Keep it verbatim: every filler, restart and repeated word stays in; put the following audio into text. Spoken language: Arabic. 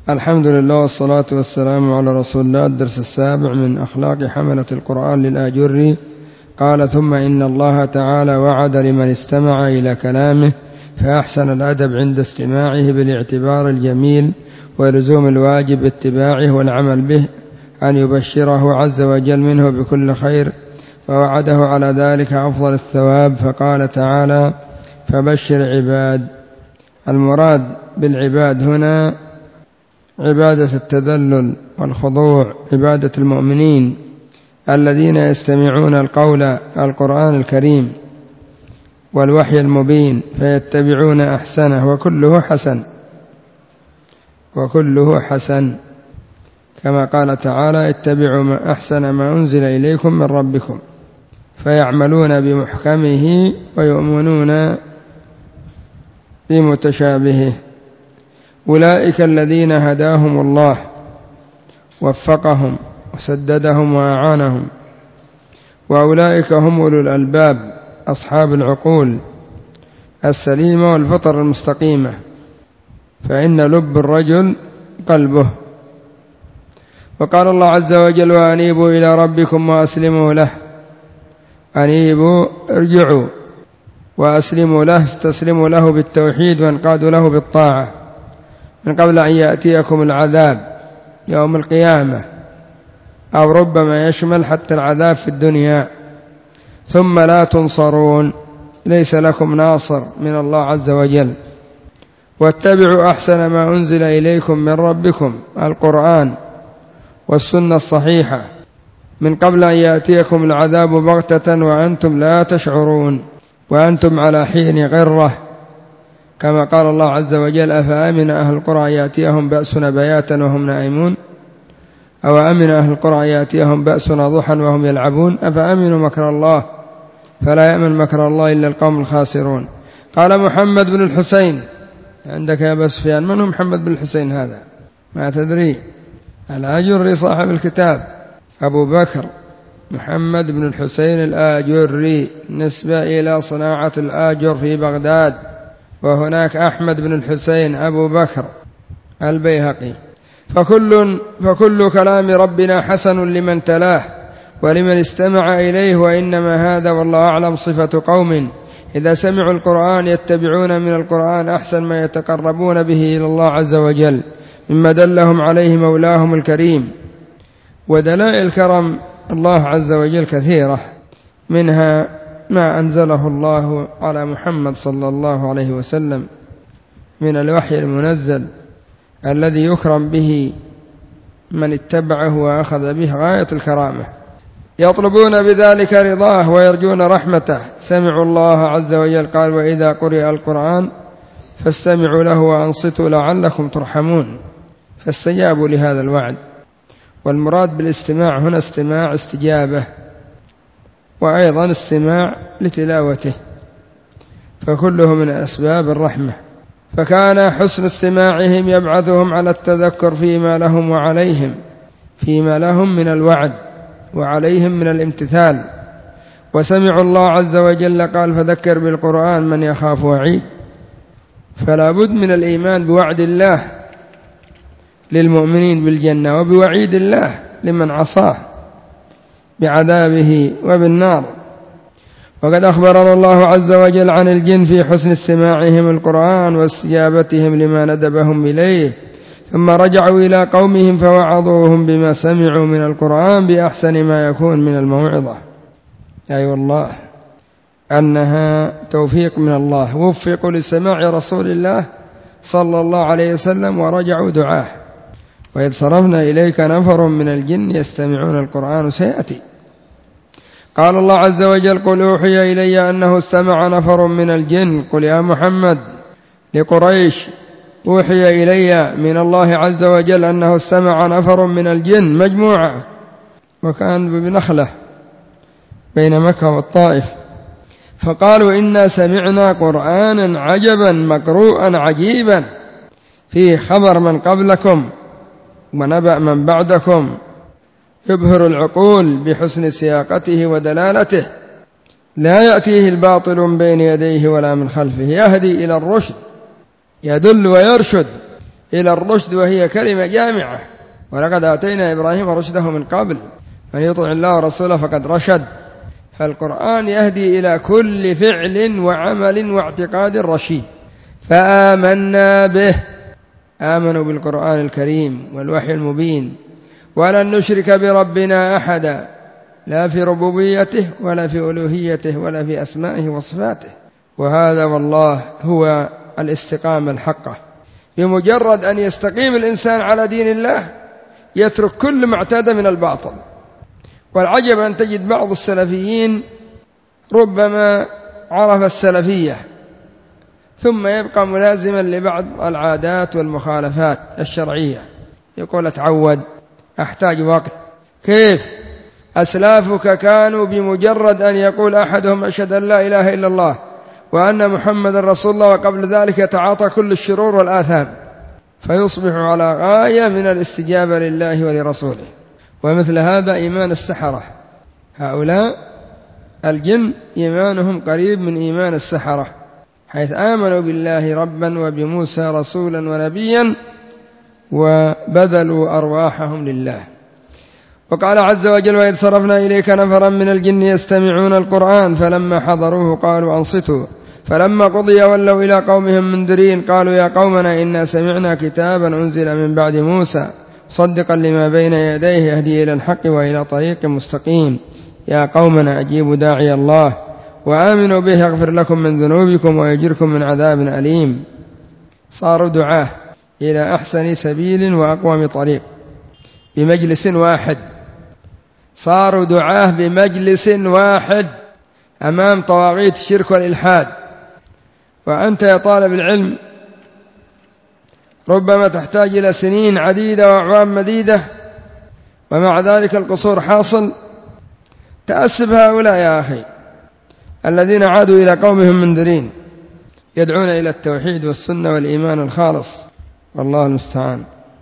الحمد لله والصلاة والسلام على رسول الله. الدرس السابع من أخلاق حملة القرآن للآجري. قال: ثم إن الله تعالى وعد لمن استمع إلى كلامه فأحسن الأدب عند استماعه بالاعتبار الجميل ولزوم الواجب اتباعه والعمل به أن يبشره عز وجل منه بكل خير، ووعده على ذلك أفضل الثواب، فقال تعالى: فبشر عباد. المراد بالعباد هنا عبادة التذلل والخضوع، عبادة المؤمنين الذين يستمعون القول القرآن الكريم والوحي المبين فيتبعون أحسنه، وكله حسن وكله حسن كما قال تعالى: اتبعوا ما أحسن ما أنزل إليكم من ربكم، فيعملون بمحكمه ويؤمنون بمتشابهه. أولئك الذين هداهم الله وفقهم وسددهم وأعانهم، وأولئك هم أولو الألباب أصحاب العقول السليمة والفطر المستقيمة، فإن لب الرجل قلبه. وقال الله عز وجل: وأنيبوا إلى ربكم وأسلموا له. أنيبوا ارجعوا، وأسلموا له استسلموا له بالتوحيد وانقادوا له بالطاعة من قبل أن يأتيكم العذاب يوم القيامة، أو ربما يشمل حتى العذاب في الدنيا، ثم لا تنصرون، ليس لكم ناصر من الله عز وجل. واتبعوا أحسن ما أنزل إليكم من ربكم القرآن والسنة الصحيحة من قبل أن يأتيكم العذاب بغتة وأنتم لا تشعرون، وأنتم على حين غرة، كما قال الله عز وجل: أفأمن أهل القرى يأتيهم بأسنا بياتا وهم نائمون، أو أمن أهل القرى يأتيهم بأسنا ضحى وهم يلعبون، أفأمنوا مكر الله فلا يأمن مكر الله إلا القوم الخاسرون. قال محمد بن الحسين، عندك يا أبا سفيان، من هو محمد بن الحسين هذا؟ ما تدري؟ الآجري صاحب الكتاب، أبو بكر محمد بن الحسين الآجري، نسبة إلى صناعة الآجر في بغداد. وهناك أحمد بن الحسين أبو بكر البيهقي. فكل, فكل كلام ربنا حسن لمن تلاه ولمن استمع إليه، وإنما هذا والله أعلم صفة قوم إذا سمعوا القرآن يتبعون من القرآن أحسن ما يتقربون به إلى الله عز وجل مما دلهم عليه مولاهم الكريم. ودلائل كرم الله عز وجل كثيرة، منها ما أنزله الله على محمد صلى الله عليه وسلم من الوحي المنزل الذي يكرم به من اتبعه وأخذ به غاية الكرامة، يطلبون بذلك رضاه ويرجون رحمته. سمعوا الله عز وجل قال: وإذا قرئ القرآن فاستمعوا له وأنصتوا لعلكم ترحمون، فاستجابوا لهذا الوعد. والمراد بالاستماع هنا استماع استجابة، وأيضا استماع لتلاوته، فكله من أسباب الرحمة. فكان حسن استماعهم يبعثهم على التذكر فيما لهم وعليهم، فيما لهم من الوعد وعليهم من الامتثال. وسمعوا الله عز وجل قال: فذكر بالقرآن من يخاف وعيد. فلا بد من الإيمان بوعد الله للمؤمنين بالجنة، وبوعيد الله لمن عصاه بعذابه وبالنار. وقد أخبرنا الله عز وجل عن الجن في حسن استماعهم القرآن واستجابتهم لما ندبهم إليه، ثم رجعوا إلى قومهم فوعظوهم بما سمعوا من القرآن بأحسن ما يكون من الموعظة. أي أيوة والله أنها توفيق من الله، وفقوا لسماع رسول الله صلى الله عليه وسلم ورجعوا دعاه. وإذ صرفنا إليك نفر من الجن يستمعون القرآن، سيأتي. قال الله عز وجل: قل أوحي إلي أنه استمع نفر من الجن. قل يا محمد لقريش: أوحي إلي من الله عز وجل أنه استمع نفر من الجن، مجموعة، وكان بنخلة بين مكة والطائف، فقالوا: إنا سمعنا قرآنا عجبا مقروءا عجيبا فيه خبر من قبلكم ونبأ من بعدكم، يبهر العقول بحسن سياقته ودلالته، لا يأتيه الباطل من بين يديه ولا من خلفه، يهدي إلى الرشد، يدل ويرشد، إلى الرشد، وهي كلمة جامعة. ولقد آتينا إبراهيم رشده من قبل من يطع الله ورسوله فقد رشد. فالقرآن يهدي إلى كل فعل وعمل واعتقاد رشيد. فآمنا به، آمنوا بالقرآن الكريم والوحي المبين، ولن نشرك بربنا أحدا، لا في ربوبيته ولا في ألوهيته ولا في أسمائه وصفاته. وهذا والله هو الاستقامة الحقة. بمجرد أن يستقيم الإنسان على دين الله يترك كل ما اعتاد من الباطل. والعجب أن تجد بعض السلفيين ربما عرف السلفية ثم يبقى ملازما لبعض العادات والمخالفات الشرعية، يقول أتعود، أحتاج وقت. كيف؟ أسلافك كانوا بمجرد أن يقول أحدهم أشهد أن لا إله إلا الله وأن محمد رسول الله، وقبل ذلك يتعاطى كل الشرور والآثام، فيصبح على غاية من الاستجابة لله ولرسوله. ومثل هذا إيمان السحرة، هؤلاء الجن إيمانهم قريب من إيمان السحرة، حيث آمنوا بالله ربا وبموسى رسولا ونبيا وبذلوا أرواحهم لله. وقال عز وجل وإذ صرفنا إليك نفرا من الجن يستمعون القرآن فلما حضروه قالوا أنصتوا فلما قضي ولوا إلى قومهم منذرين قالوا يا قومنا إنا سمعنا كتابا أنزل من بعد موسى صدقا لما بين يديه يهدي إلى الحق وإلى طريق مستقيم يا قومنا أجيبوا داعي الله وآمنوا به يغفر لكم من ذنوبكم ويجركم من عذاب أليم. صاروا دعاه إلى أحسن سبيل وأقوم طريق بمجلس واحد، صاروا دعاه بمجلس واحد أمام طواغيت الشرك والإلحاد. وأنت يا طالب العلم ربما تحتاج إلى سنين عديدة وأعوام مديدة ومع ذلك القصور حاصل. تأسف هؤلاء يا أخي الذين عادوا إلى قومهم منذرين يدعون إلى التوحيد والسنة والإيمان الخالص، والله المستعان.